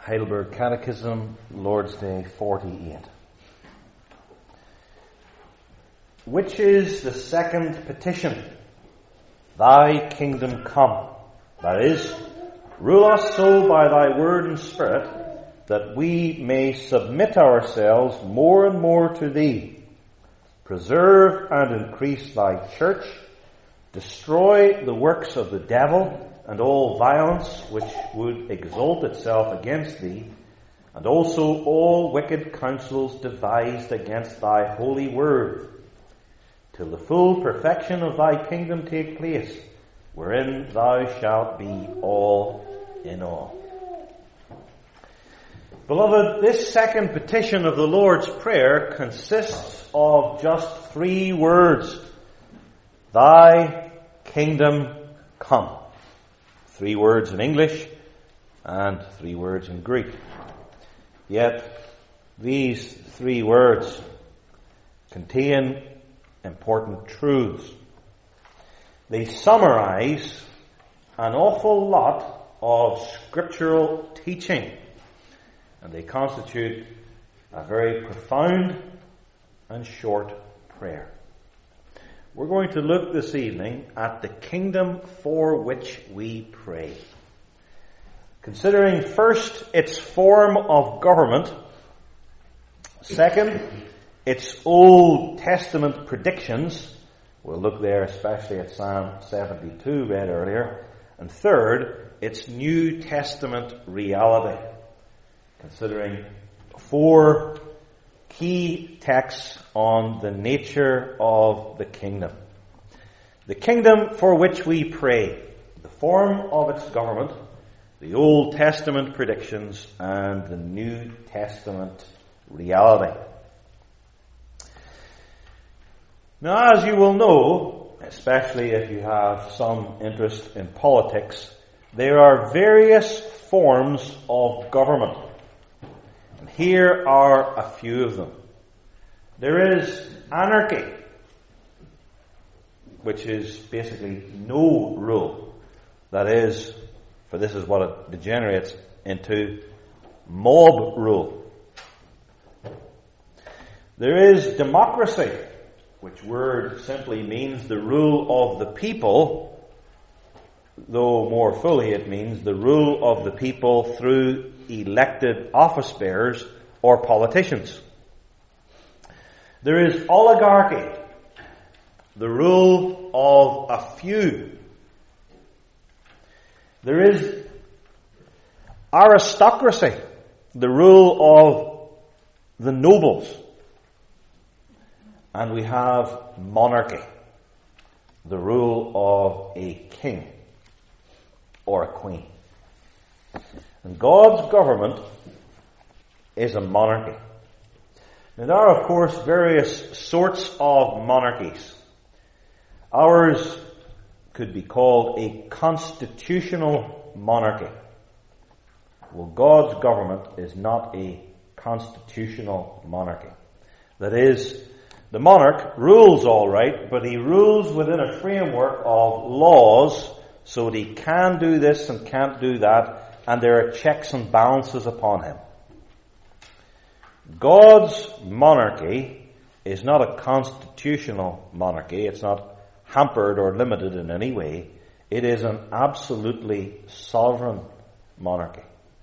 Heidelberg Catechism, Lord's Day 48. Which is the second petition? Thy kingdom come. That is, rule us so by thy word and spirit that we may submit ourselves more and more to thee. Preserve and increase thy church. Destroy the works of the devil and all violence which would exalt itself against thee, and also all wicked counsels devised against thy holy word, till the full perfection of thy kingdom take place, wherein thou shalt be all in all. Beloved, this second petition of the Lord's Prayer consists of just 3 words. Thy kingdom come. 3 words in English and 3 words in Greek. Yet these 3 words contain important truths. They summarize an awful lot of scriptural teaching, and they constitute a very profound and short prayer. We're going to look this evening at the kingdom for which we pray, considering first its form of government, second, its Old Testament predictions. We'll look there especially at Psalm 72 read earlier. And third, its New Testament reality, considering 4 key texts on the nature of the kingdom. The kingdom for which we pray, the form of its government, the Old Testament predictions, and the New Testament reality. Now, as you will know, especially if you have some interest in politics, there are various forms of government. And here are a few of them. There is anarchy, which is basically no rule. That is, for this is what it degenerates into, mob rule. There is democracy, which word simply means the rule of the people, though more fully it means the rule of the people through elected office bearers or politicians. There is oligarchy, the rule of a few. There is aristocracy, the rule of the nobles. And we have monarchy, the rule of a king or a queen. And God's government is a monarchy. Now, there are, of course, various sorts of monarchies. Ours could be called a constitutional monarchy. Well, God's government is not a constitutional monarchy. That is, the monarch rules all right, but he rules within a framework of laws so that he can do this and can't do that, and there are checks and balances upon him. God's monarchy is not a constitutional monarchy. It's not hampered or limited in any way. It is an absolutely sovereign monarchy.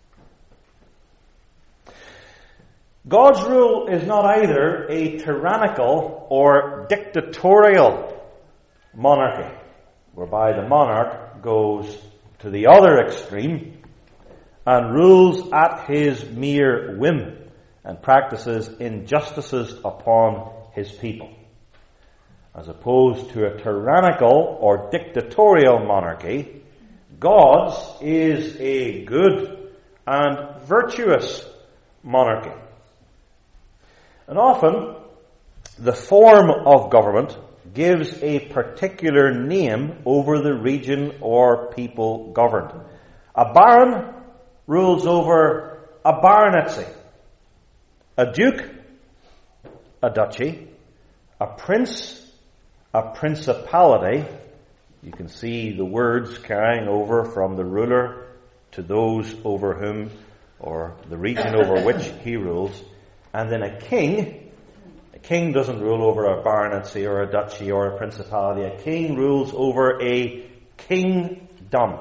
God's rule is not either a tyrannical or dictatorial monarchy, whereby the monarch goes to the other extreme and rules at his mere whim and practices injustices upon his people. As opposed to a tyrannical or dictatorial monarchy, God's is a good and virtuous monarchy. And often, the form of government gives a particular name over the region or people governed. A baron rules over a baronetcy. A duke, a duchy. A prince, a principality. You can see the words carrying over from the ruler to those over whom or the region over which he rules. And then a king doesn't rule over a baronetcy or a duchy or a principality. A king rules over a kingdom.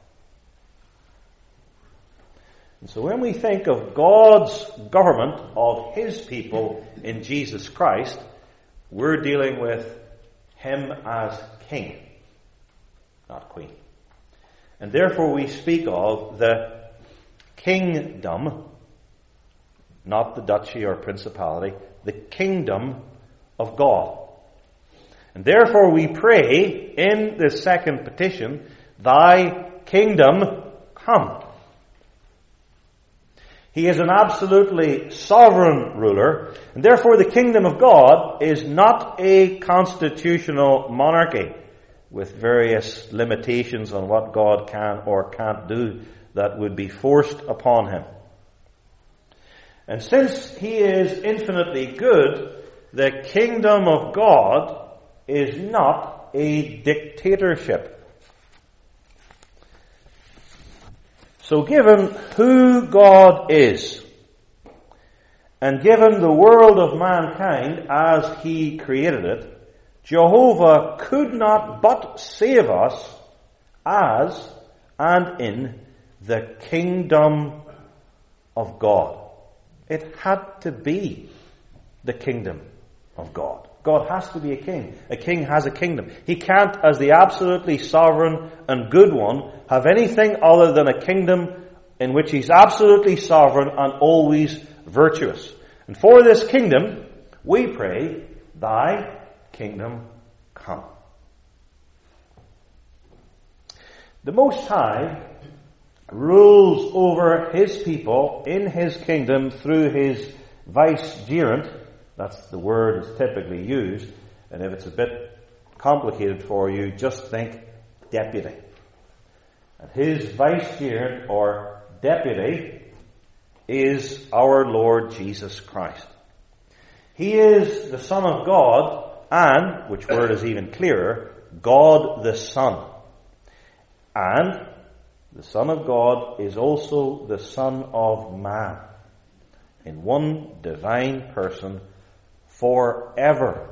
And so when we think of God's government of his people in Jesus Christ, we're dealing with him as king, not queen. And therefore we speak of the kingdom, not the duchy or principality, the kingdom of God. And therefore we pray in the second petition, thy kingdom come. He is an absolutely sovereign ruler, and therefore the kingdom of God is not a constitutional monarchy with various limitations on what God can or can't do that would be forced upon him. And since he is infinitely good, the kingdom of God is not a dictatorship. So given who God is, and given the world of mankind as he created it, Jehovah could not but save us as and in the kingdom of God. It had to be the kingdom of God. God has to be a king. A king has a kingdom. He can't, as the absolutely sovereign and good one, have anything other than a kingdom in which he's absolutely sovereign and always virtuous. And for this kingdom, we pray, thy kingdom come. The Most High rules over his people in his kingdom through his vicegerent. That's the word is typically used. And if it's a bit complicated for you, just think deputy. And his vicegerent or deputy is our Lord Jesus Christ. He is the Son of God and, which word is even clearer, God the Son. And the Son of God is also the Son of Man in one divine person forever.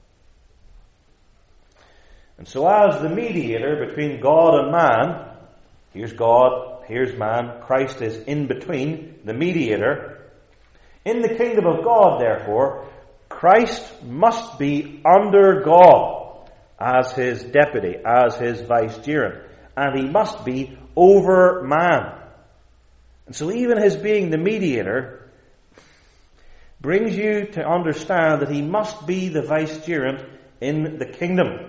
And so as the mediator between God and man, here's God, here's man, Christ is in between, the mediator. In the kingdom of God, therefore, Christ must be under God as his deputy, as his vicegerent, and he must be over man. And so even his being the mediator brings you to understand that he must be the vicegerent in the kingdom.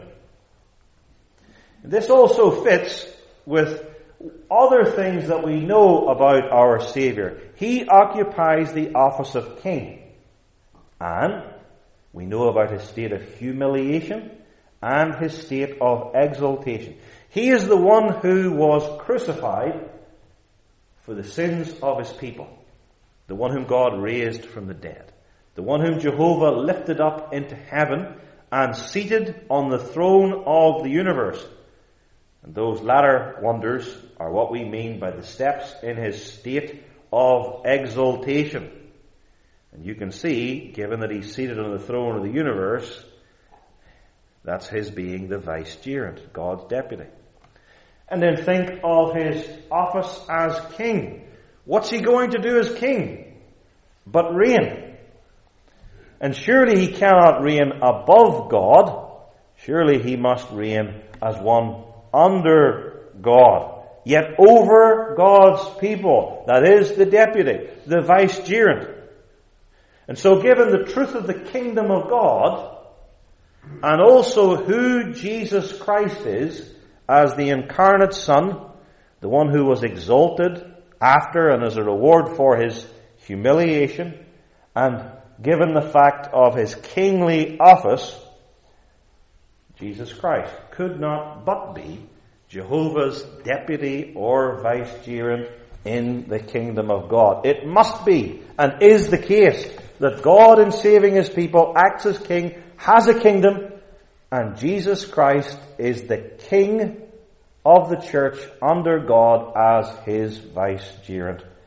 This also fits with other things that we know about our Savior. He occupies the office of king. And we know about his state of humiliation and his state of exaltation. He is the one who was crucified for the sins of his people. The one whom God raised from the dead. The one whom Jehovah lifted up into heaven and seated on the throne of the universe. And those latter wonders are what we mean by the steps in his state of exaltation. And you can see, given that he's seated on the throne of the universe, that's his being the vicegerent, God's deputy. And then think of his office as king. What's he going to do as king? But reign. And surely he cannot reign above God. Surely he must reign as one under God. Yet over God's people. That is the deputy, the vicegerent. And so given the truth of the kingdom of God, and also who Jesus Christ is, as the incarnate Son, the one who was exalted after and as a reward for his humiliation, and given the fact of his kingly office, Jesus Christ could not but be Jehovah's deputy or vicegerent in the kingdom of God. It must be and is the case that God in saving his people acts as king, has a kingdom, and Jesus Christ is the king of the church under God as his vicegerent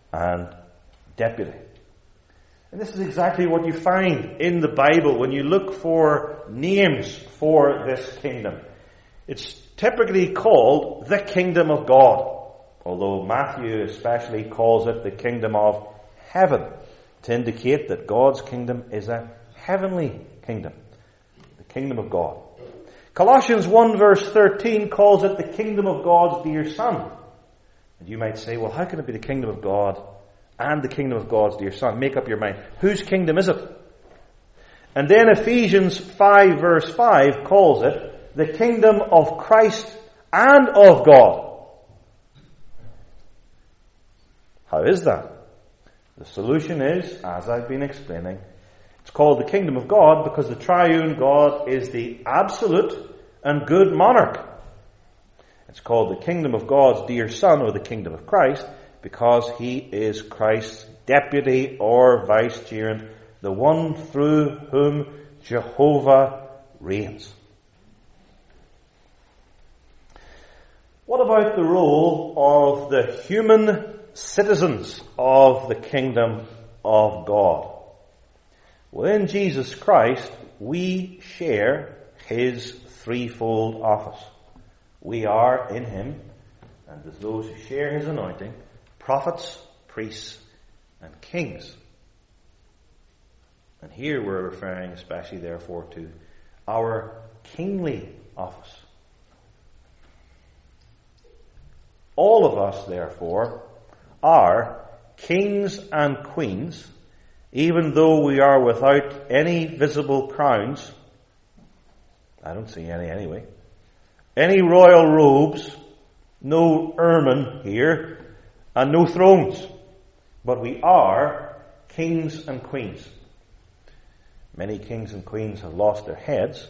and deputy. And this is exactly what you find in the Bible when you look for names for this kingdom. It's typically called the kingdom of God, although Matthew especially calls it the kingdom of heaven, to indicate that God's kingdom is a heavenly kingdom, the kingdom of God. Colossians 1 verse 13 calls it the kingdom of God's dear Son. And you might say, well, how can it be the kingdom of God and the kingdom of God's dear Son? Make up your mind. Whose kingdom is it? And then Ephesians 5 verse 5 calls it the kingdom of Christ and of God. How is that? The solution is, as I've been explaining, it's called the kingdom of God because the triune God is the absolute and good monarch. It's called the kingdom of God's dear Son, or the kingdom of Christ, because he is Christ's deputy or vicegerent, the one through whom Jehovah reigns. What about the role of the human citizens of the kingdom of God? Well, in Jesus Christ, we share his threefold office. We are in him, and as those who share his anointing, prophets, priests, and kings. And here we're referring especially, therefore, to our kingly office. All of us, therefore, are kings and queens, even though we are without any visible crowns. I don't see any anyway. Any royal robes, no ermine here, and no thrones. But we are kings and queens. Many kings and queens have lost their heads.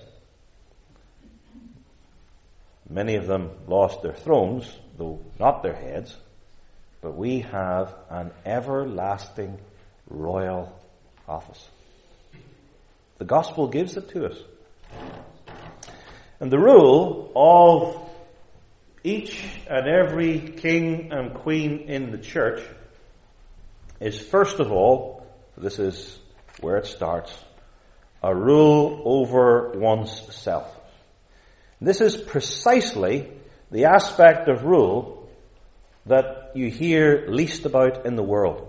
Many of them lost their thrones, though not their heads. But we have an everlasting royal office. The gospel gives it to us. And the rule of each and every king and queen in the church is, first of all, this is where it starts, a rule over one's self. This is precisely the aspect of rule that you hear least about in the world.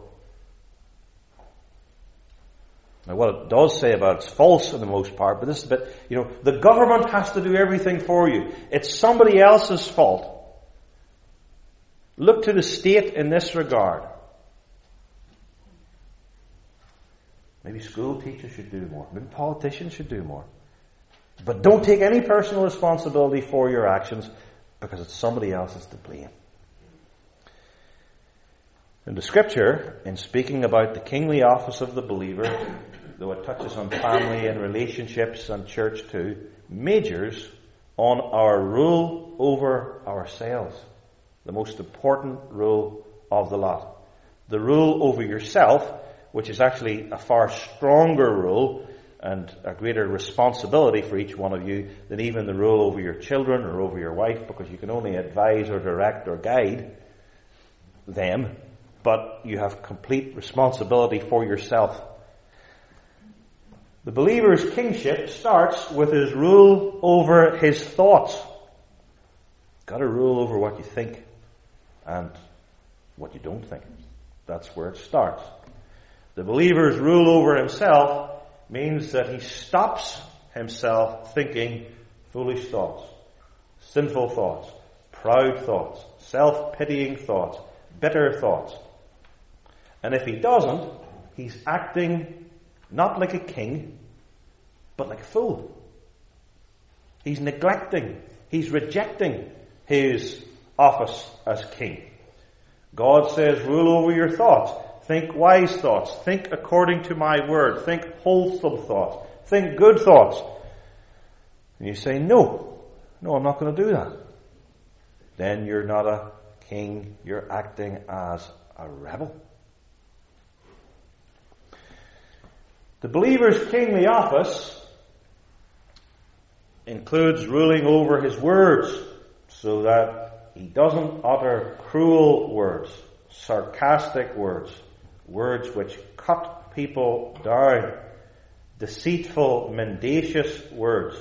Now, what it does say about it's false for the most part, but this is a bit, the government has to do everything for you. It's somebody else's fault. Look to the state in this regard. Maybe school teachers should do more. Maybe politicians should do more. But don't take any personal responsibility for your actions, because it's somebody else's to blame. In the scripture, in speaking about the kingly office of the believer, though it touches on family and relationships and church too, majors on our rule over ourselves. The most important rule of the lot. The rule over yourself, which is actually a far stronger rule and a greater responsibility for each one of you than even the rule over your children or over your wife, because you can only advise or direct or guide them, but you have complete responsibility for yourself. The believer's kingship starts with his rule over his thoughts. Got to rule over what you think and what you don't think. That's where it starts. The believer's rule over himself means that he stops himself thinking foolish thoughts, sinful thoughts, proud thoughts, self-pitying thoughts, bitter thoughts. And if he doesn't, he's acting not like a king, but like a fool. He's neglecting, he's rejecting his office as king. God says, rule over your thoughts. Think wise thoughts. Think according to my word. Think wholesome thoughts. Think good thoughts. And you say, no, I'm not going to do that. Then you're not a king. You're acting as a rebel. The believer's kingly office includes ruling over his words so that he doesn't utter cruel words, sarcastic words, words which cut people down, deceitful, mendacious words.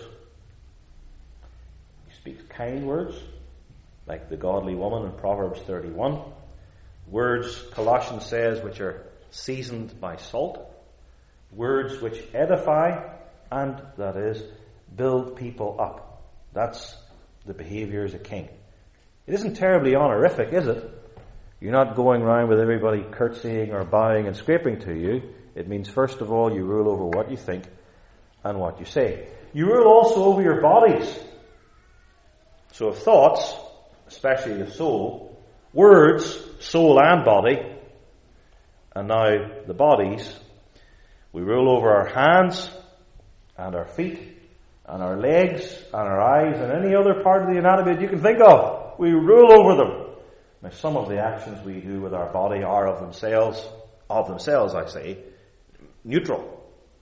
He speaks kind words, like the godly woman in Proverbs 31. Words, Colossians says, which are seasoned by salt. Words which edify and, that is, build people up. That's the behavior as a king. It isn't terribly honorific, is it? You're not going around with everybody curtsying or bowing and scraping to you. It means, first of all, you rule over what you think and what you say. You rule also over your bodies. So of thoughts, especially the soul, words, soul and body, and now the bodies, we rule over our hands and our feet and our legs and our eyes and any other part of the anatomy that you can think of. We rule over them. Now, some of the actions we do with our body are of themselves, I say, neutral.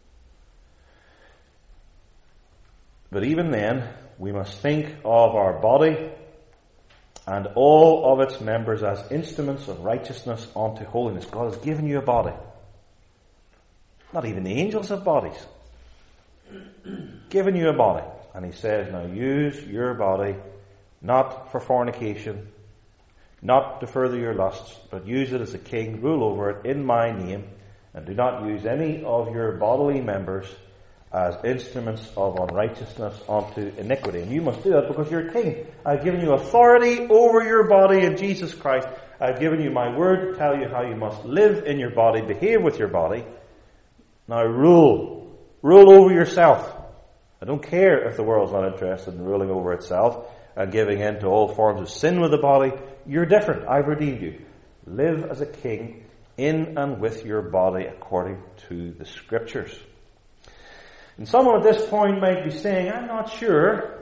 But even then, we must think of our body and all of its members as instruments of righteousness unto holiness. God has given you a body. Not even the angels have bodies. Given you a body. And he says, now use your body not for fornication, not to further your lusts, but use it as a king, rule over it in my name, and do not use any of your bodily members as instruments of unrighteousness unto iniquity. And you must do that because you're a king. I've given you authority over your body in Jesus Christ. I've given you my word to tell you how you must live in your body, behave with your body. Now rule. Rule over yourself. I don't care if the world's not interested in ruling over itself and giving in to all forms of sin with the body. You're different. I've redeemed you. Live as a king in and with your body according to the Scriptures. And someone at this point might be saying, I'm not sure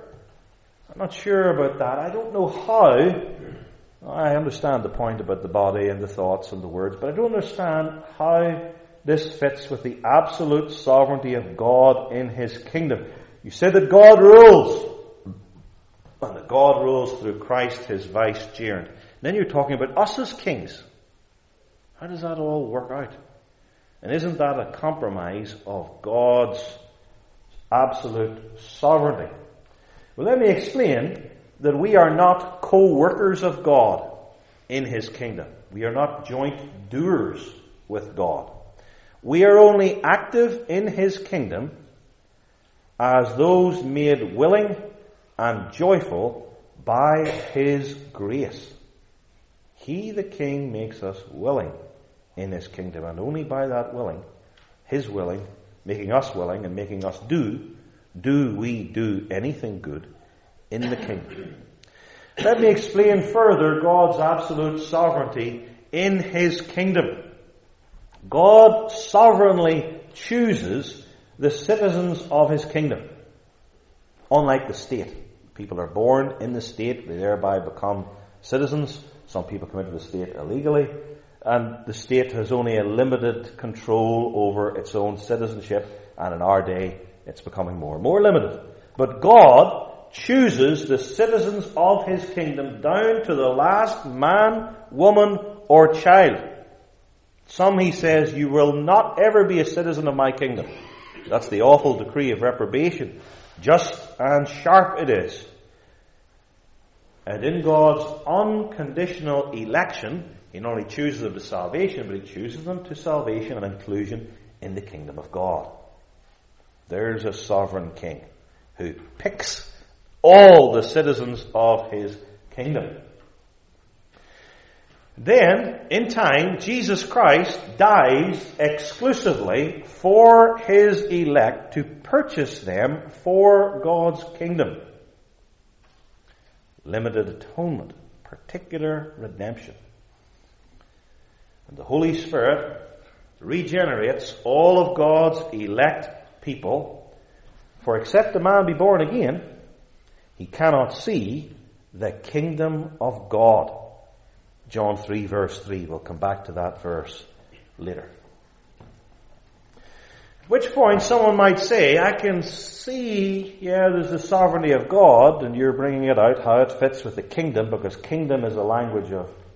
about that. I don't know how. I understand the point about the body and the thoughts and the words, but I don't understand how this fits with the absolute sovereignty of God in His kingdom. You said that God rules. And that God rules through Christ, His vicegerent. Then you're talking about us as kings. How does that all work out? And isn't that a compromise of God's absolute sovereignty? Well, let me explain that we are not co-workers of God in His kingdom. We are not joint doers with God. We are only active in His kingdom as those made willing and joyful by His grace. He, the King, makes us willing in His kingdom, and only by that willing, His willing, making us willing and making us do we do anything good in the kingdom. Let me explain further God's absolute sovereignty in His kingdom. God sovereignly chooses the citizens of His kingdom. Unlike the state. People are born in the state, they thereby become citizens. Some people come into the state illegally, and the state has only a limited control over its own citizenship, and in our day it's becoming more and more limited. But God chooses the citizens of His kingdom down to the last man, woman, or child. Some, He says, you will not ever be a citizen of my kingdom. That's the awful decree of reprobation. Just and sharp it is. And in God's unconditional election, He not only chooses them to salvation, but He chooses them to salvation and inclusion in the kingdom of God. There's a sovereign king who picks all the citizens of His kingdom. Then, in time, Jesus Christ dies exclusively for His elect to purchase them for God's kingdom. Limited atonement, particular redemption. And the Holy Spirit regenerates all of God's elect people. For except a man be born again, he cannot see the kingdom of God. John 3 verse 3. We'll come back to that verse later. At which point someone might say, I can see, there's the sovereignty of God, and you're bringing it out, how it fits with the kingdom, because kingdom is a language of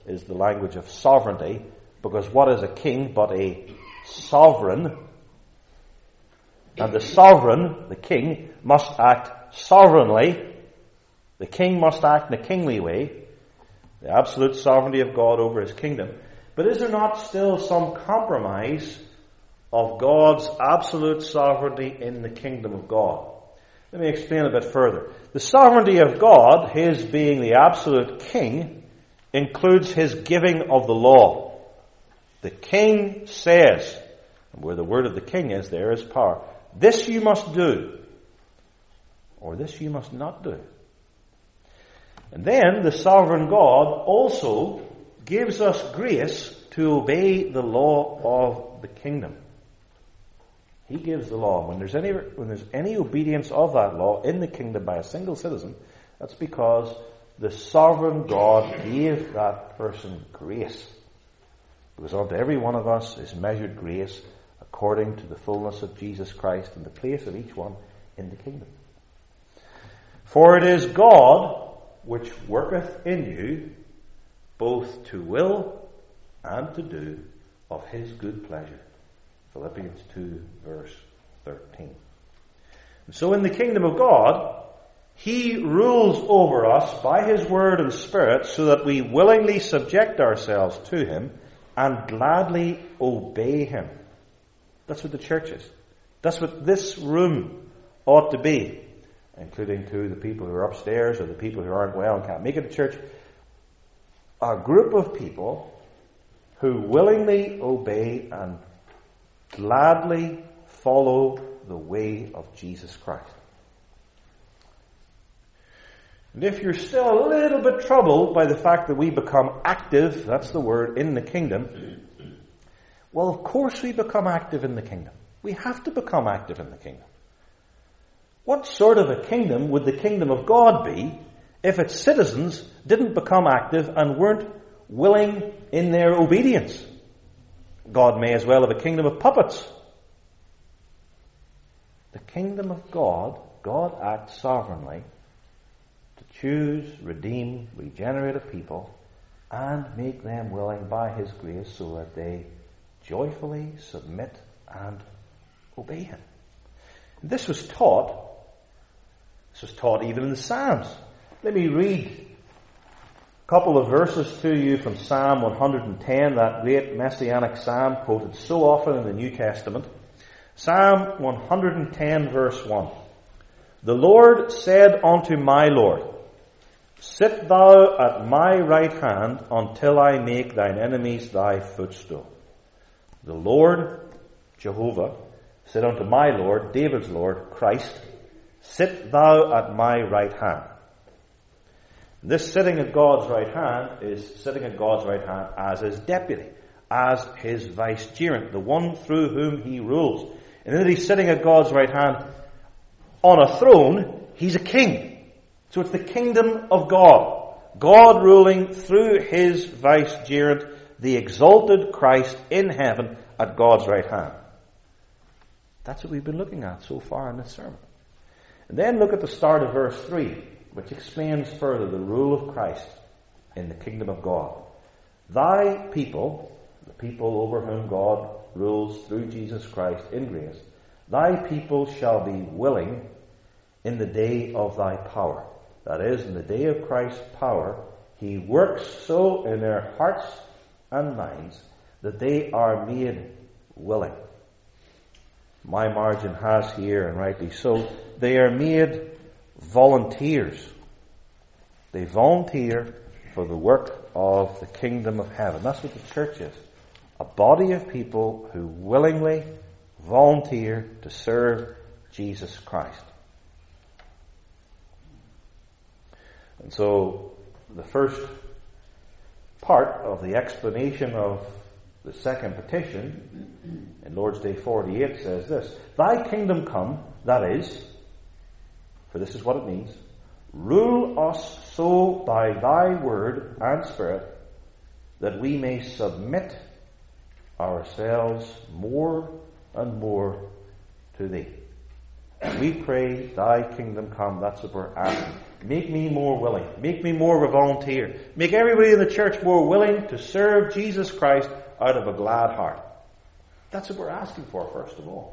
is the language of sovereignty, because what is a king but a sovereign? And the sovereign, the king, must act sovereignly. The king must act in a kingly way. The absolute sovereignty of God over his kingdom. But is there not still some compromise of God's absolute sovereignty in the kingdom of God? Let me explain a bit further. The sovereignty of God, his being the absolute king, includes his giving of the law. The king says, and where the word of the king is, there is power. This you must do, or this you must not do. And then the sovereign God also gives us grace to obey the law of the kingdom. He gives the law. When there's any obedience of that law in the kingdom by a single citizen, that's because the sovereign God gave that person grace. Because unto every one of us is measured grace according to the fullness of Jesus Christ and the place of each one in the kingdom. For it is God which worketh in you both to will and to do of his good pleasure. Philippians 2 verse 13. And so in the kingdom of God, he rules over us by his word and spirit so that we willingly subject ourselves to him and gladly obey him. That's what the church is. That's what this room ought to be, including to the people who are upstairs or the people who aren't well and can't make it to church. A group of people who willingly obey and gladly follow the way of Jesus Christ. And if you're still a little bit troubled by the fact that we become active, that's the word, in the kingdom, well, of course we become active in the kingdom. We have to become active in the kingdom. What sort of a kingdom would the kingdom of God be if its citizens didn't become active and weren't willing in their obedience? God may as well have a kingdom of puppets. The kingdom of God, God acts sovereignly to choose, redeem, regenerate a people and make them willing by his grace so that they joyfully submit and obey him. This was taught even in the Psalms. Let me read a couple of verses to you from Psalm 110, that great messianic psalm quoted so often in the New Testament. Psalm 110 verse 1. The Lord said unto my Lord, sit thou at my right hand until I make thine enemies thy footstool. The Lord, Jehovah, said unto my Lord, David's Lord, Christ, sit thou at my right hand. This sitting at God's right hand is sitting at God's right hand as his deputy, as his vicegerent, the one through whom he rules. And then he's sitting at God's right hand on a throne, he's a king. So it's the kingdom of God. God ruling through his vicegerent, the exalted Christ in heaven at God's right hand. That's what we've been looking at so far in this sermon. And then look at the start of verse 3, which explains further the rule of Christ in the kingdom of God. Thy people, the people over whom God rules through Jesus Christ in grace, thy people shall be willing in the day of thy power. That is, in the day of Christ's power, he works so in their hearts and minds that they are made willing. My margin has here, and rightly so, they are made volunteers. They volunteer for the work of the kingdom of heaven. That's what the church is. A body of people who willingly volunteer to serve Jesus Christ. And so the first part of the explanation of the second petition in Lord's Day 48 says this: Thy kingdom come, that is, for this is what it means, rule us so by thy word and spirit that we may submit ourselves more and more to thee. We pray, thy kingdom come. That's what we're asking. Make me more willing. Make me more of a volunteer. Make everybody in the church more willing to serve Jesus Christ out of a glad heart. That's what we're asking for, first of all.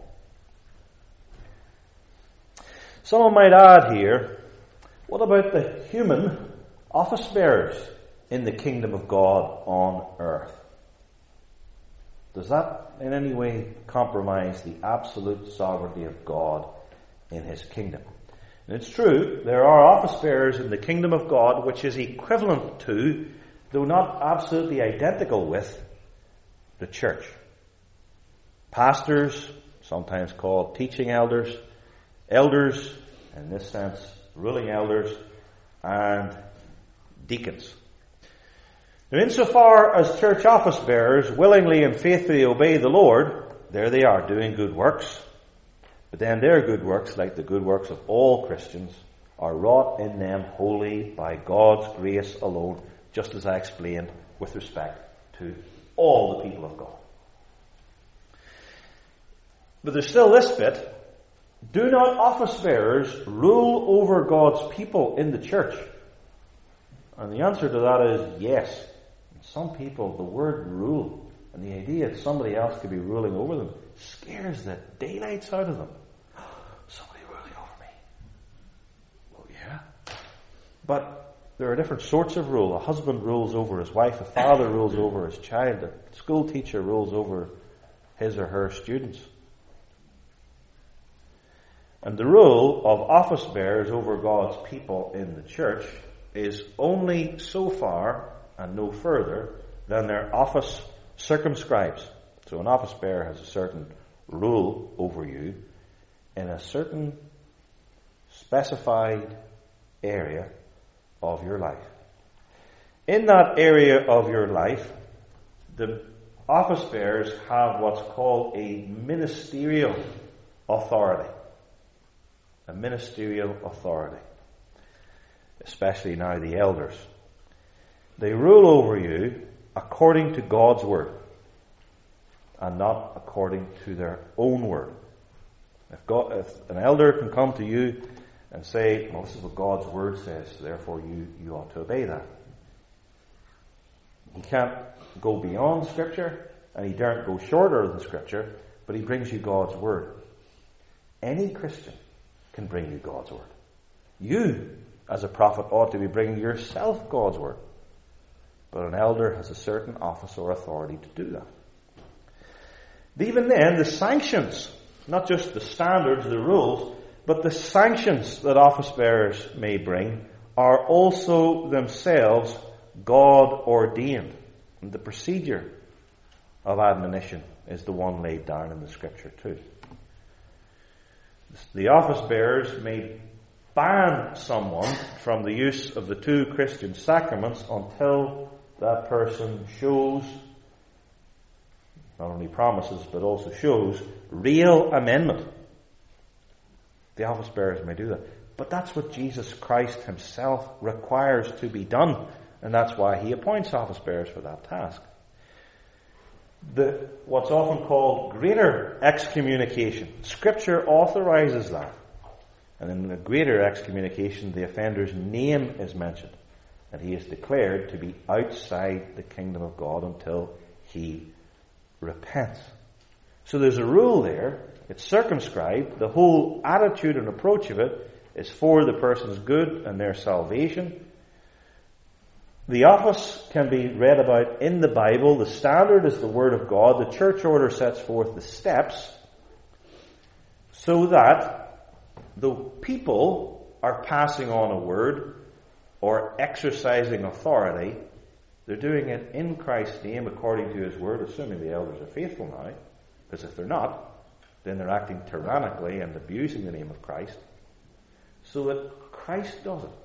Someone might add here, what about the human office bearers in the kingdom of God on earth? Does that in any way compromise the absolute sovereignty of God in His kingdom? And it's true, there are office bearers in the kingdom of God which is equivalent to, though not absolutely identical with, the church. Pastors, sometimes called teaching elders, elders, in this sense, ruling elders, and deacons. Now, insofar as church office bearers willingly and faithfully obey the Lord, there they are, doing good works. But then their good works, like the good works of all Christians, are wrought in them wholly by God's grace alone, just as I explained with respect to all the people of God. But there's still this bit. Do not office bearers rule over God's people in the church? And the answer to that is yes. Some people, the word rule and the idea that somebody else could be ruling over them scares the daylights out of them. Somebody ruling over me. Well, yeah. But there are different sorts of rule. A husband rules over his wife. A father rules over his child. A school teacher rules over his or her students. And the rule of office bearers over God's people in the church is only so far and no further than their office circumscribes. So an office bearer has a certain rule over you in a certain specified area of your life. In that area of your life, the office bearers have what's called a ministerial authority. A ministerial authority. Especially now the elders. They rule over you according to God's word and not according to their own word. If an elder can come to you and say, well, this is what God's word says, therefore you ought to obey that. He can't go beyond Scripture, and he daren't go shorter than Scripture, but he brings you God's word. Any Christian can bring you God's word. You, as a prophet, ought to be bringing yourself God's word. But an elder has a certain office or authority to do that. But even then, the sanctions, not just the standards, the rules, but the sanctions that office bearers may bring are also themselves God ordained. And the procedure of admonition is the one laid down in the Scripture too. The office bearers may ban someone from the use of the two Christian sacraments until that person shows, not only promises, but also shows real amendment. The office bearers may do that. But that's what Jesus Christ himself requires to be done. And that's why he appoints office bearers for that task. What's often called greater excommunication. Scripture authorizes that. And in the greater excommunication, the offender's name is mentioned. And he is declared to be outside the kingdom of God until he repents. So there's a rule there. It's circumscribed. The whole attitude and approach of it is for the person's good and their salvation. The office can be read about in the Bible. The standard is the Word of God. The church order sets forth the steps so that the people are passing on a word or exercising authority. They're doing it in Christ's name according to His Word, assuming the elders are faithful now. Because if they're not, then they're acting tyrannically and abusing the name of Christ. So that Christ does it.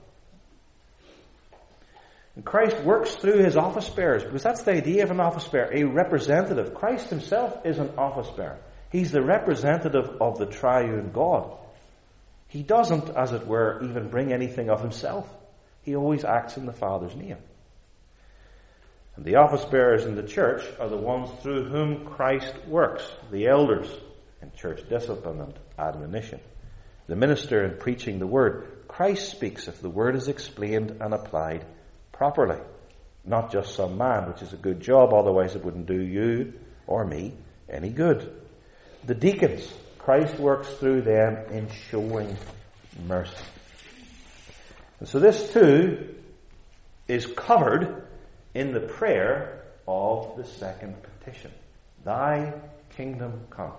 And Christ works through His office bearers, because that's the idea of an office bearer, a representative. Christ Himself is an office bearer. He's the representative of the triune God. He doesn't, as it were, even bring anything of Himself. He always acts in the Father's name. And the office bearers in the church are the ones through whom Christ works, the elders in church discipline and admonition. the minister in preaching the word. Christ speaks if the word is explained and applied properly. Not just some man, which is a good job, otherwise it wouldn't do you or me any good. The deacons, Christ works through them in showing mercy. And so this too is covered in the prayer of the second petition. Thy kingdom come.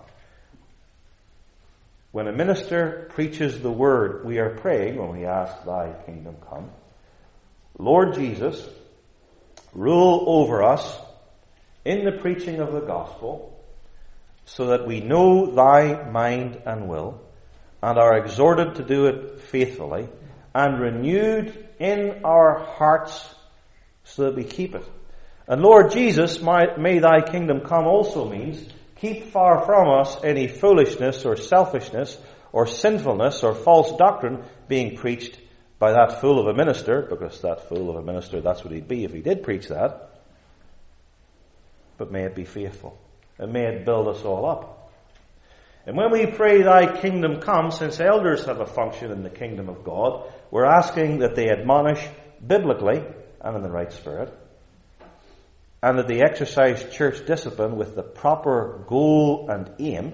When a minister preaches the word, we are praying when we ask, Thy kingdom come. Lord Jesus, rule over us in the preaching of the gospel, so that we know Thy mind and will, and are exhorted to do it faithfully, and renewed in our hearts so that we keep it. And Lord Jesus, may Thy kingdom come also means keep far from us any foolishness or selfishness or sinfulness or false doctrine being preached by that fool of a minister, because that fool of a minister, that's what he'd be if he did preach that. But may it be faithful, and may it build us all up. And when we pray, Thy kingdom come, since elders have a function in the kingdom of God, we're asking that they admonish biblically and in the right spirit, and that they exercise church discipline with the proper goal and aim,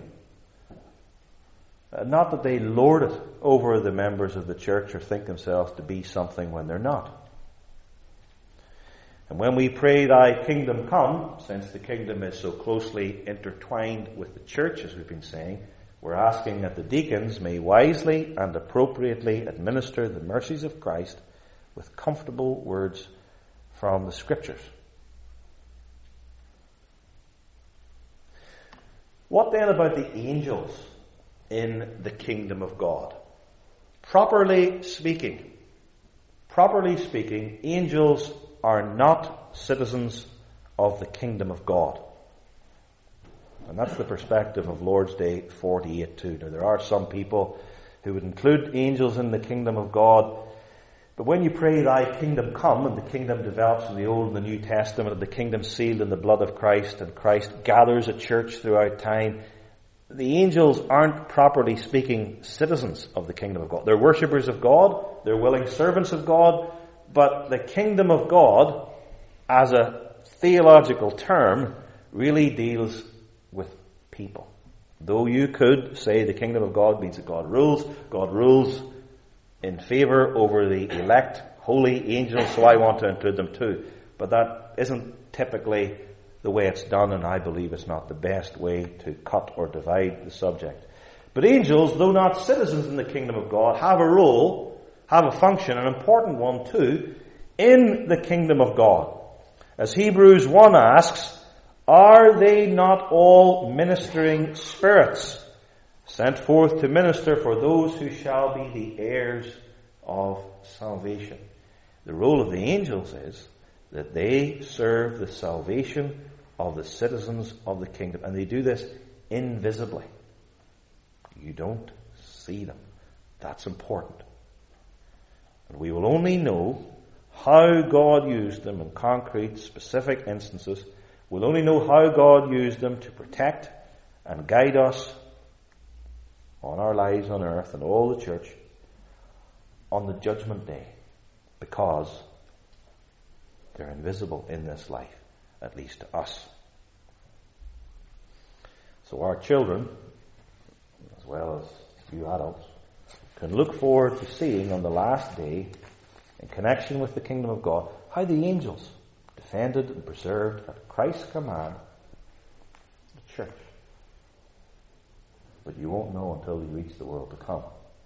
not that they lord it over the members of the church or think themselves to be something when they're not. And when we pray, Thy kingdom come, since the kingdom is so closely intertwined with the church, as we've been saying, we're asking that the deacons may wisely and appropriately administer the mercies of Christ with comfortable words from the Scriptures. What then about the angels in the kingdom of God? Properly speaking, angels are not citizens of the kingdom of God. And that's the perspective of Lord's Day 48 too. Now, there are some people who would include angels in the kingdom of God. But when you pray, Thy kingdom come, and the kingdom develops in the Old and the New Testament, and the kingdom sealed in the blood of Christ, and Christ gathers a church throughout time, the angels aren't, properly speaking, citizens of the kingdom of God. They're worshippers of God, they're willing servants of God, but the kingdom of God, as a theological term, really deals with people. Though you could say the kingdom of God means that God rules in favor over the elect, holy angels, so I want to include them too. But that isn't typically the way it's done, and I believe it's not the best way to cut or divide the subject. But angels, though not citizens in the kingdom of God, have a role, have a function, an important one too, in the kingdom of God. As Hebrews 1 asks, are they not all ministering spirits, sent forth to minister for those who shall be the heirs of salvation? The role of the angels is that they serve the salvation of the citizens of the kingdom. And they do this invisibly. You don't see them. That's important. And we will only know how God used them in concrete, specific instances. We'll only know how God used them to protect and guide us on our lives on earth and all the church on the judgment day, because they're invisible in this life, at least to us. So our children, as well as you adults, can look forward to seeing on the last day, in connection with the kingdom of God, how the angels defended and preserved at Christ's command the church. But you won't know until you reach the world to come.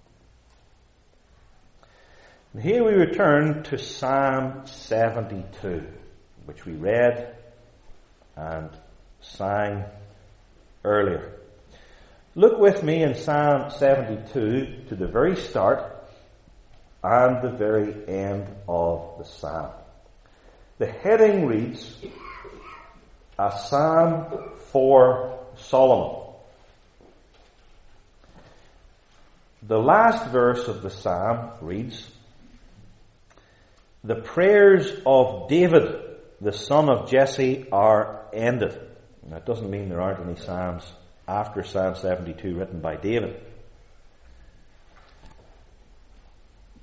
And here we return to Psalm 72, which we read and sang earlier. Look with me in Psalm 72 to the very start and the very end of the psalm. The heading reads, A Psalm for Solomon. The last verse of the psalm reads, The prayers of David, the son of Jesse, are ended. Now, it doesn't mean there aren't any psalms after Psalm 72 written by David.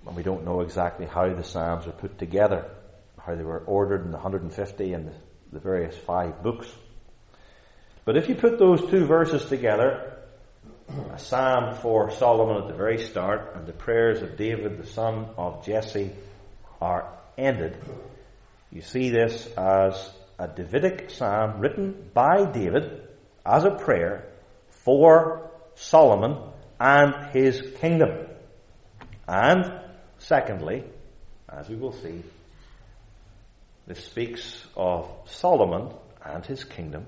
And we don't know exactly how the Psalms are put together, how they were ordered in the 150 and the various 5 books. But if you put those 2 verses together, a psalm for Solomon at the very start and the prayers of David, the son of Jesse, are ended, you see this as a Davidic psalm written by David as a prayer for Solomon and his kingdom. And secondly, as we will see, this speaks of Solomon and his kingdom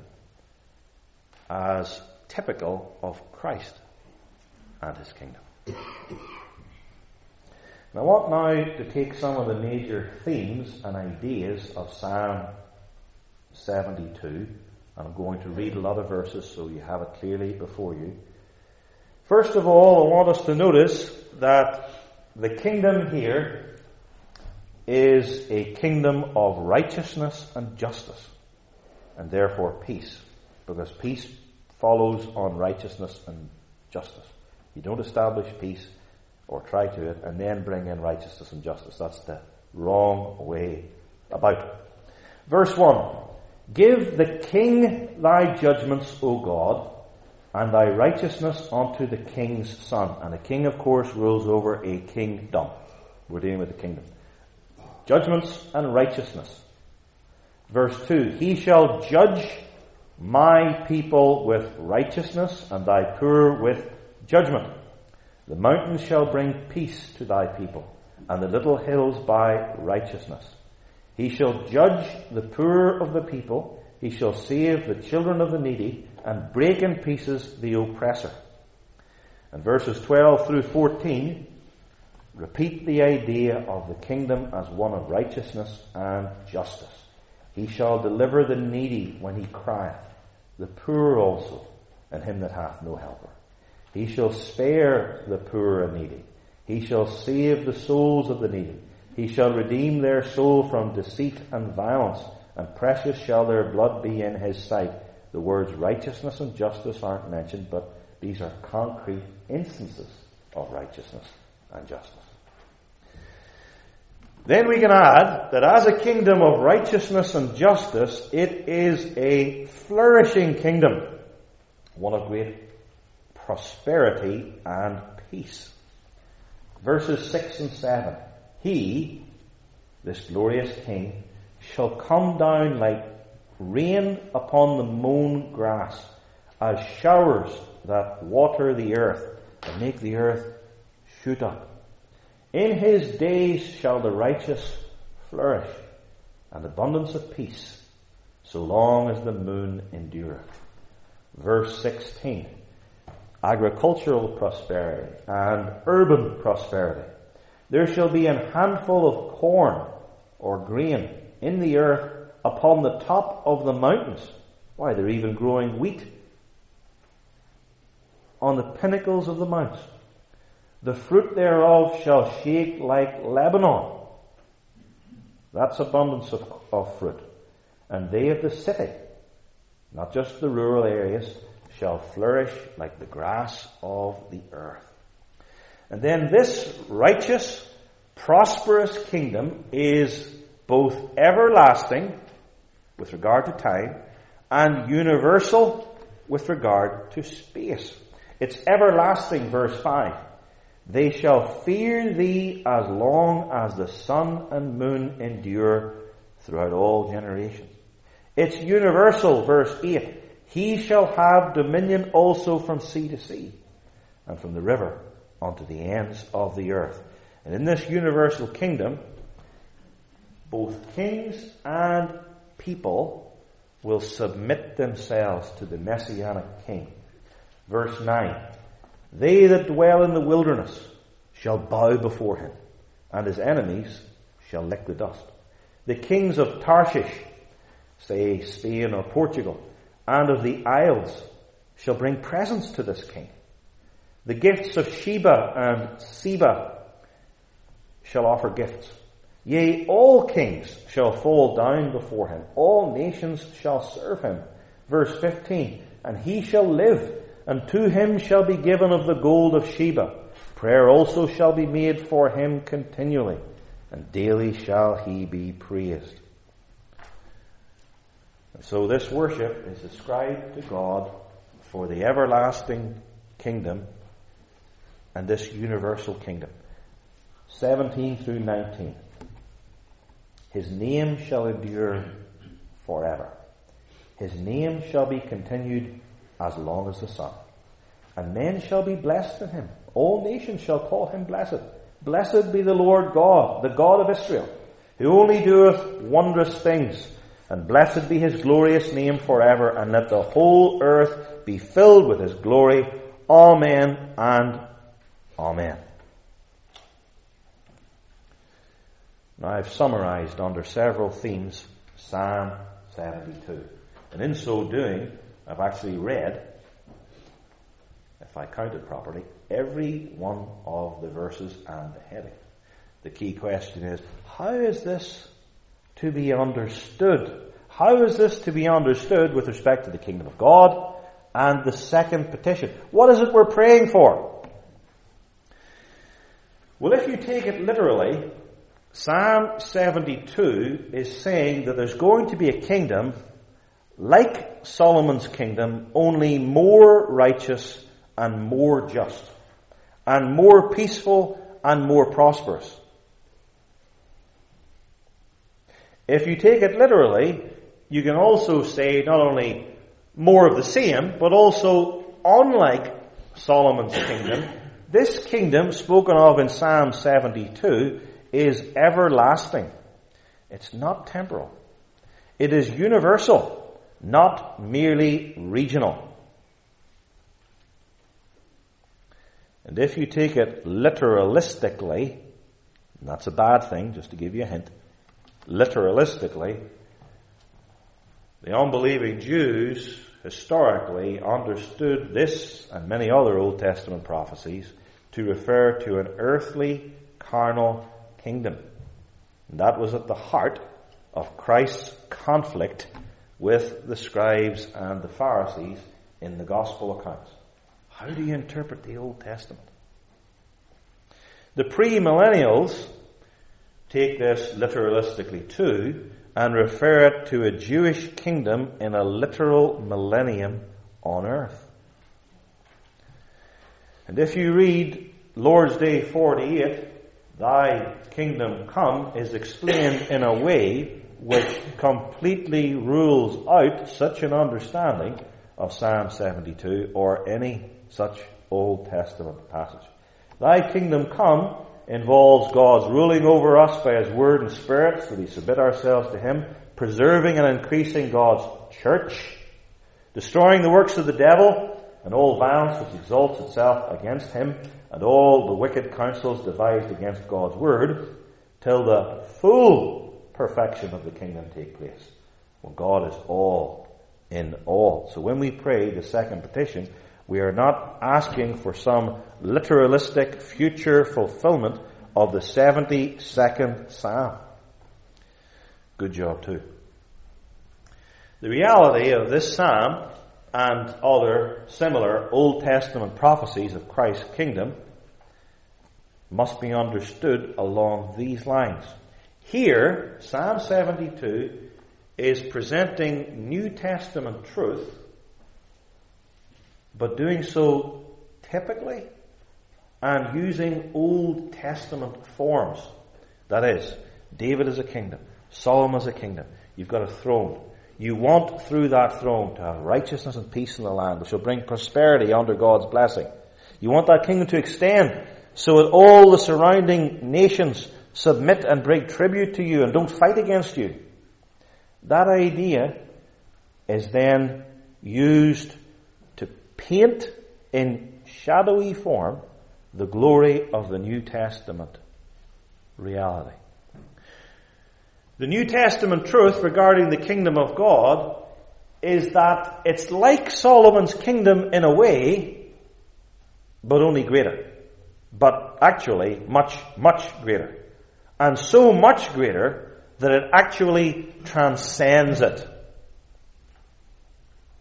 as typical of Christ and his kingdom. And I want now to take some of the major themes and ideas of Psalm 72, and I'm going to read a lot of verses so you have it clearly before you. First of all, I want us to notice that the kingdom here is a kingdom of righteousness and justice, and therefore peace, because peace follows on righteousness and justice. You don't establish peace or try to it and then bring in righteousness and justice. That's the wrong way about it. Verse 1, give the king thy judgments, O God, and thy righteousness unto the king's son. And a king, of course, rules over a kingdom. We're dealing with the kingdom. Judgments and righteousness. Verse 2, he shall judge my people with righteousness, and thy poor with judgment. The mountains shall bring peace to thy people, and the little hills by righteousness. He shall judge the poor of the people. He shall save the children of the needy, and break in pieces the oppressor. And verses 12 through 14 repeat the idea of the kingdom as one of righteousness and justice. He shall deliver the needy when he crieth, the poor also, and him that hath no helper. He shall spare the poor and needy. He shall save the souls of the needy. He shall redeem their soul from deceit and violence, and precious shall their blood be in his sight. The words righteousness and justice aren't mentioned, but these are concrete instances of righteousness and justice. Then we can add that as a kingdom of righteousness and justice, it is a flourishing kingdom, one of great prosperity and peace. Verses 6 and 7. He, this glorious king, shall come down like rain upon the mown grass, as showers that water the earth and make the earth shoot up. In his days shall the righteous flourish, and abundance of peace, so long as the moon endureth. Verse 16. Agricultural prosperity and urban prosperity. There shall be an handful of corn or grain in the earth upon the top of the mountains. Why, they're even growing wheat on the pinnacles of the mountains. The fruit thereof shall shake like Lebanon. That's abundance of fruit. And they of the city, not just the rural areas, shall flourish like the grass of the earth. And then this righteous, prosperous kingdom is both everlasting with regard to time and universal with regard to space. It's everlasting, verse 5. They shall fear thee as long as the sun and moon endure throughout all generations. It's universal, verse 8. He shall have dominion also from sea to sea, and from the river unto the ends of the earth. And in this universal kingdom, both kings and people will submit themselves to the Messianic King. Verse 9. They that dwell in the wilderness shall bow before him, and his enemies shall lick the dust. The kings of Tarshish, say Spain or Portugal, and of the isles shall bring presents to this king. The gifts of Sheba and Seba shall offer gifts. Yea, all kings shall fall down before him. All nations shall serve him. Verse 15. And he shall live, and to him shall be given of the gold of Sheba, Prayer also shall be made for him continually, and daily shall he be praised. And so this worship is ascribed to God for the everlasting kingdom and this universal kingdom. 17 through 19. His name shall endure forever. His name shall be continued as long as the sun. And men shall be blessed in him. All nations shall call him blessed. Blessed be the Lord God, the God of Israel, who only doeth wondrous things. And blessed be his glorious name forever, and let the whole earth be filled with his glory. Amen and amen. Now I've summarized under several themes Psalm 72. And in so doing, I've actually read, if I counted properly, every one of the verses and the heading. The key question is, how is this to be understood? How is this to be understood with respect to the kingdom of God and the second petition? What is it we're praying for? Well, if you take it literally, Psalm 72 is saying that there's going to be a kingdom like Solomon's kingdom, only more righteous and more just, and more peaceful and more prosperous. If you take it literally, you can also say not only more of the same, but also unlike Solomon's kingdom, this kingdom spoken of in Psalm 72 is everlasting. It's not temporal. It is universal, not merely regional. And if you take it literalistically, and that's a bad thing, just to give you a hint, literalistically, the unbelieving Jews historically understood this and many other Old Testament prophecies to refer to an earthly, carnal kingdom. And that was at the heart of Christ's conflict with the scribes and the Pharisees in the gospel accounts. How do you interpret the Old Testament? The premillennials take this literalistically too and refer it to a Jewish kingdom in a literal millennium on earth. And if you read Lord's Day 48, Thy kingdom come is explained in a way which completely rules out such an understanding of Psalm 72 or any such Old Testament passage. Thy kingdom come involves God's ruling over us by His Word and Spirit, so we submit ourselves to Him, preserving and increasing God's church, destroying the works of the devil and all violence which exalts itself against Him, and all the wicked counsels devised against God's Word, till the full perfection of the kingdom take place. Well, God is all in all. So when we pray the second petition, we are not asking for some literalistic future fulfillment of the 72nd Psalm. Good job too. The reality of this Psalm and other similar Old Testament prophecies of Christ's kingdom must be understood along these lines. Here, Psalm 72 is presenting New Testament truth, but doing so typically and using Old Testament forms. That is, David is a kingdom, Solomon is a kingdom. You've got a throne. You want through that throne to have righteousness and peace in the land, which will bring prosperity under God's blessing. You want that kingdom to extend so that all the surrounding nations submit and bring tribute to you and don't fight against you. That idea is then used to paint in shadowy form the glory of the New Testament reality. The New Testament truth regarding the kingdom of God is that it's like Solomon's kingdom in a way, but only greater. But actually much, much greater. And so much greater that it actually transcends it.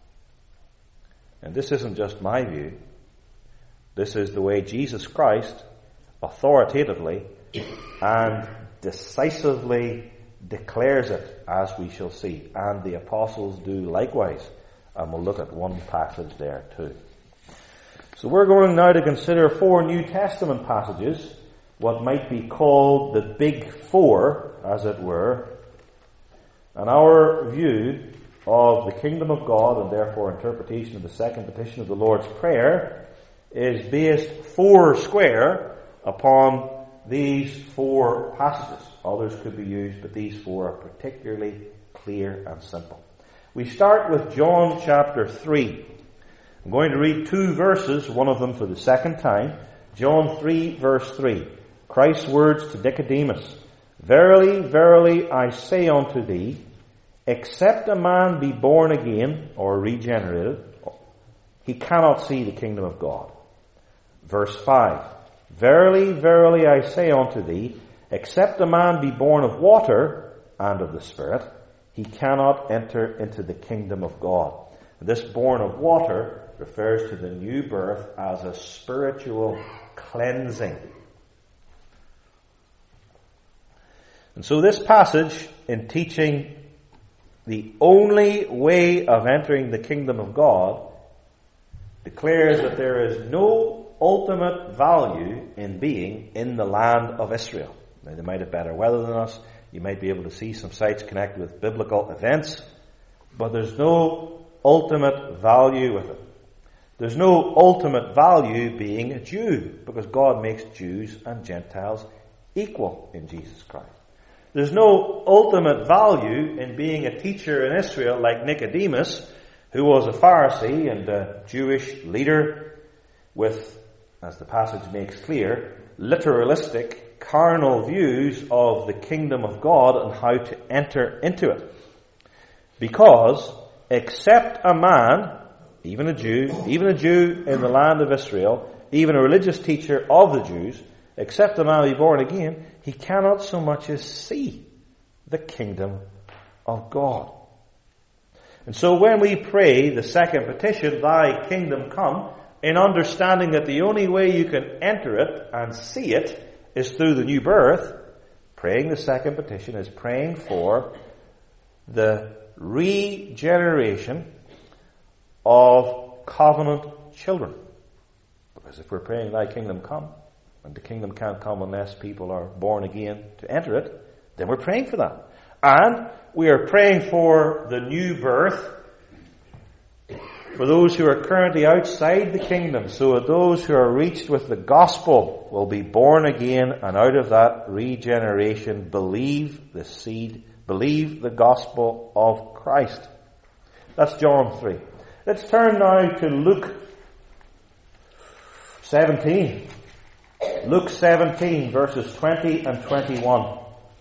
And this isn't just my view. This is the way Jesus Christ authoritatively and decisively declares it, as we shall see. And the apostles do likewise. And we'll look at one passage there too. So we're going now to consider 4 New Testament passages, what might be called the Big Four, as it were. And our view of the kingdom of God, and therefore interpretation of the second petition of the Lord's Prayer, is based 4 square upon these 4 passages. Others could be used, but these 4 are particularly clear and simple. We start with John chapter 3. I'm going to read 2 verses, one of them for the second time. John 3 verse 3. Christ's words to Nicodemus. Verily, verily, I say unto thee, except a man be born again, or regenerated, he cannot see the kingdom of God. Verse 5. Verily, verily, I say unto thee, except a man be born of water and of the Spirit, he cannot enter into the kingdom of God. This born of water refers to the new birth as a spiritual cleansing. And so this passage, in teaching the only way of entering the kingdom of God, declares that there is no ultimate value in being in the land of Israel. Now, they might have better weather than us. You might be able to see some sites connected with biblical events. But there's no ultimate value with it. There's no ultimate value being a Jew, because God makes Jews and Gentiles equal in Jesus Christ. There's no ultimate value in being a teacher in Israel like Nicodemus, who was a Pharisee and a Jewish leader with, as the passage makes clear, literalistic, carnal views of the kingdom of God and how to enter into it. Because except a man, even a Jew in the land of Israel, even a religious teacher of the Jews, except a man be born again, he cannot so much as see the kingdom of God. And so when we pray the second petition, thy kingdom come, in understanding that the only way you can enter it and see it is through the new birth, praying the second petition is praying for the regeneration of covenant children. Because if we're praying thy kingdom come, and the kingdom can't come unless people are born again to enter it, then we're praying for that. And we are praying for the new birth for those who are currently outside the kingdom, so that those who are reached with the gospel will be born again, and out of that regeneration believe the seed, believe the gospel of Christ. That's John 3. Let's turn now to Luke 17. Luke 17 verses 20 and 21.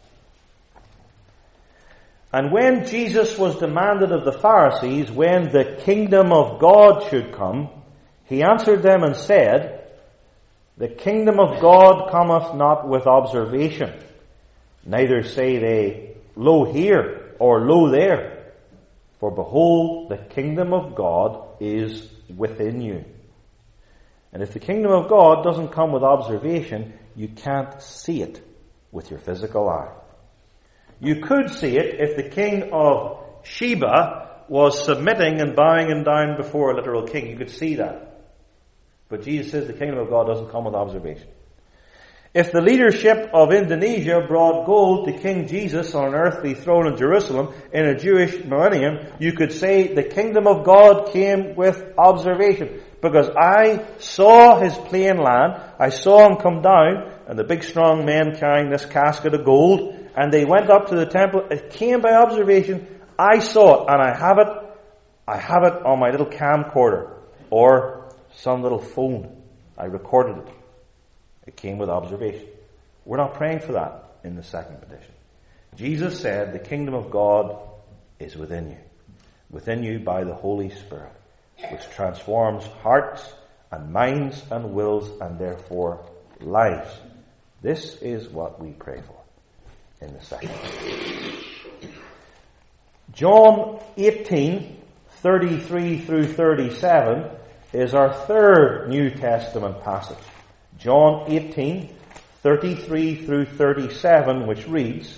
And when Jesus was demanded of the Pharisees when the kingdom of God should come, he answered them and said, the kingdom of God cometh not with observation, neither say they, lo here, or lo there. For behold, the kingdom of God is within you. And if the kingdom of God doesn't come with observation, you can't see it with your physical eye. You could see it if the king of Sheba was submitting and bowing and down before a literal king. You could see that. But Jesus says the kingdom of God doesn't come with observation. If the leadership of Indonesia brought gold to King Jesus on an earthly throne in Jerusalem in a Jewish millennium, you could say the kingdom of God came with observation. Because I saw his plain land, I saw him come down, and the big strong men carrying this casket of gold, and they went up to the temple. It came by observation. I saw it, and I have it on my little camcorder, or some little phone. I recorded it. It came with observation. We're not praying for that in the second petition. Jesus said the kingdom of God is within you by the Holy Spirit, which transforms hearts and minds and wills and therefore lives. This is what we pray for in the second. John 18:33 through 37 is our third New Testament passage. John 18, 33 through 37, which reads,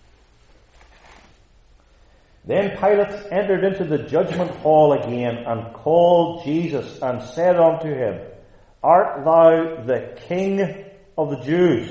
Then Pilate entered into the judgment hall again, and called Jesus, and said unto him, Art thou the King of the Jews?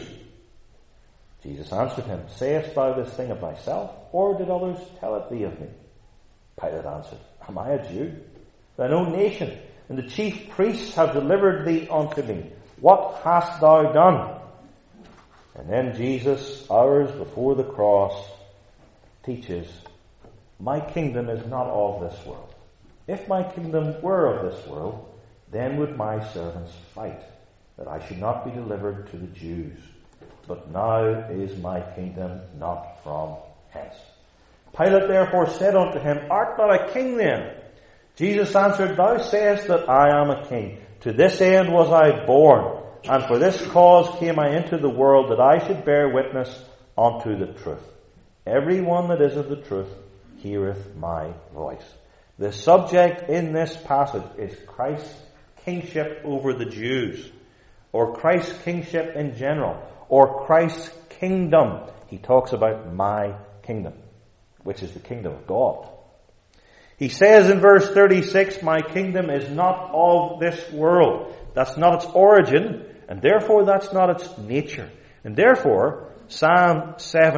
Jesus answered him, Sayest thou this thing of thyself, or did others tell it thee of me? Pilate answered, Am I a Jew? Thine own nation and the chief priests have delivered thee unto me. What hast thou done? And then Jesus, hours before the cross, teaches, My kingdom is not of this world. If my kingdom were of this world, then would my servants fight, that I should not be delivered to the Jews. But now is my kingdom not from hence. Pilate therefore said unto him, Art thou a king then? Jesus answered, Thou sayest that I am a king. To this end was I born, and for this cause came I into the world, that I should bear witness unto the truth. Every one that is of the truth heareth my voice. The subject in this passage is Christ's kingship over the Jews, or Christ's kingship in general, or Christ's kingdom. He talks about my kingdom, which is the kingdom of God. He says in verse 36, My kingdom is not of this world. That's not its origin, and therefore that's not its nature. And therefore, Psalm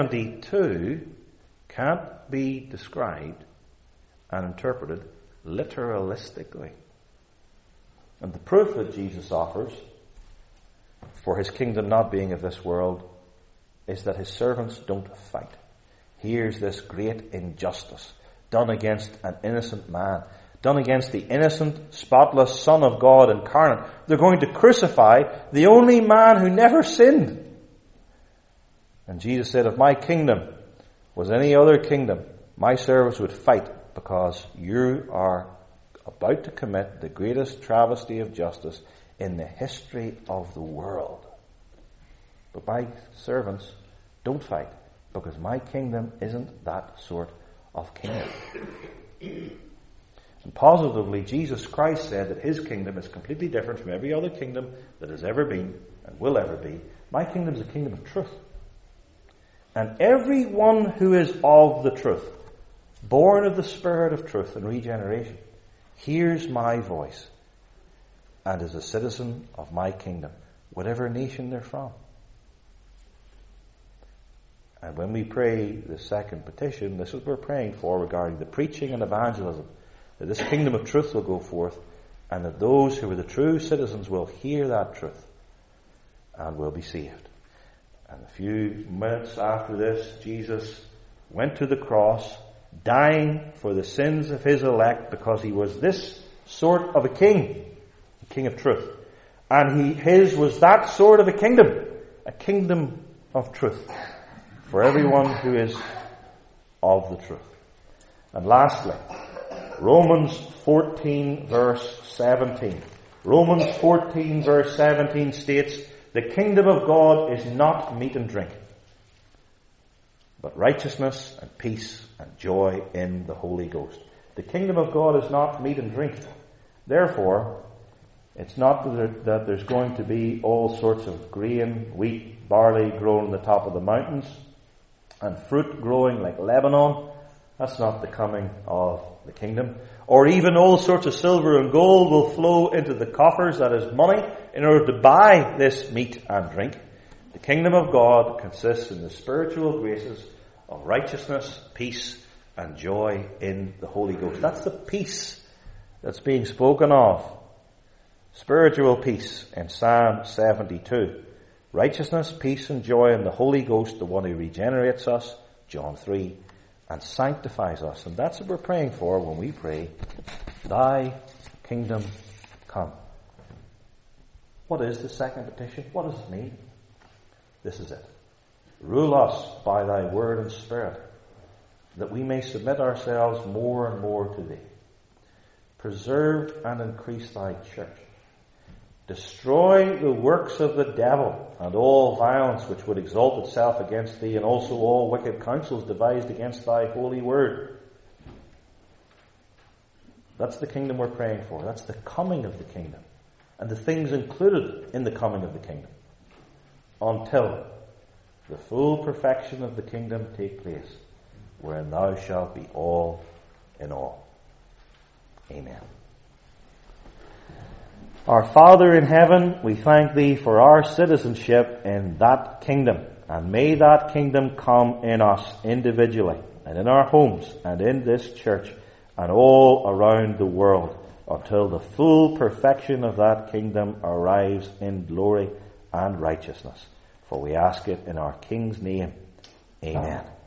72 can't be described and interpreted literalistically. And the proof that Jesus offers for his kingdom not being of this world is that his servants don't fight. Here's this great injustice done against an innocent man, done against the innocent, spotless Son of God incarnate. They're going to crucify the only man who never sinned. And Jesus said, If my kingdom was any other kingdom, my servants would fight, because you are about to commit the greatest travesty of justice in the history of the world. But my servants don't fight, because my kingdom isn't that sort of kingdom. And positively, Jesus Christ said that his kingdom is completely different from every other kingdom that has ever been and will ever be. My kingdom is a kingdom of truth. And everyone who is of the truth, born of the Spirit of truth and regeneration, hears my voice and is a citizen of my kingdom, whatever nation they're from. And when we pray the second petition, this is what we're praying for regarding the preaching and evangelism, that this kingdom of truth will go forth, and that those who are the true citizens will hear that truth and will be saved. And a few minutes after this, Jesus went to the cross, dying for the sins of his elect, because he was this sort of a king of truth. And his was that sort of a kingdom of truth, for everyone who is of the truth. And lastly, Romans 14 verse 17. Romans 14 verse 17 states, The kingdom of God is not meat and drink, but righteousness and peace and joy in the Holy Ghost. The kingdom of God is not meat and drink. Therefore, it's not that there's going to be all sorts of grain, wheat, barley grown on the top of the mountains, and fruit growing like Lebanon. That's not the coming of the kingdom. Or even all sorts of silver and gold will flow into the coffers, that is money, in order to buy this meat and drink. The kingdom of God consists in the spiritual graces of righteousness, peace, and joy in the Holy Ghost. That's the peace that's being spoken of. Spiritual peace in Psalm 72. Righteousness, peace, and joy in the Holy Ghost, the one who regenerates us, John 3, and sanctifies us. And that's what we're praying for when we pray, Thy kingdom come. What is the second petition? What does it mean? This is it. Rule us by thy word and spirit, that we may submit ourselves more and more to thee. Preserve and increase thy church. Destroy the works of the devil and all violence which would exalt itself against thee, and also all wicked counsels devised against thy holy word. That's the kingdom we're praying for. That's the coming of the kingdom and the things included in the coming of the kingdom. until the full perfection of the kingdom take place, wherein thou shalt be all in all. Amen. Our Father in heaven, we thank Thee for our citizenship in that kingdom, and may that kingdom come in us individually, and in our homes, and in this church, and all around the world, until the full perfection of that kingdom arrives in glory and righteousness. For we ask it in our King's name. Amen.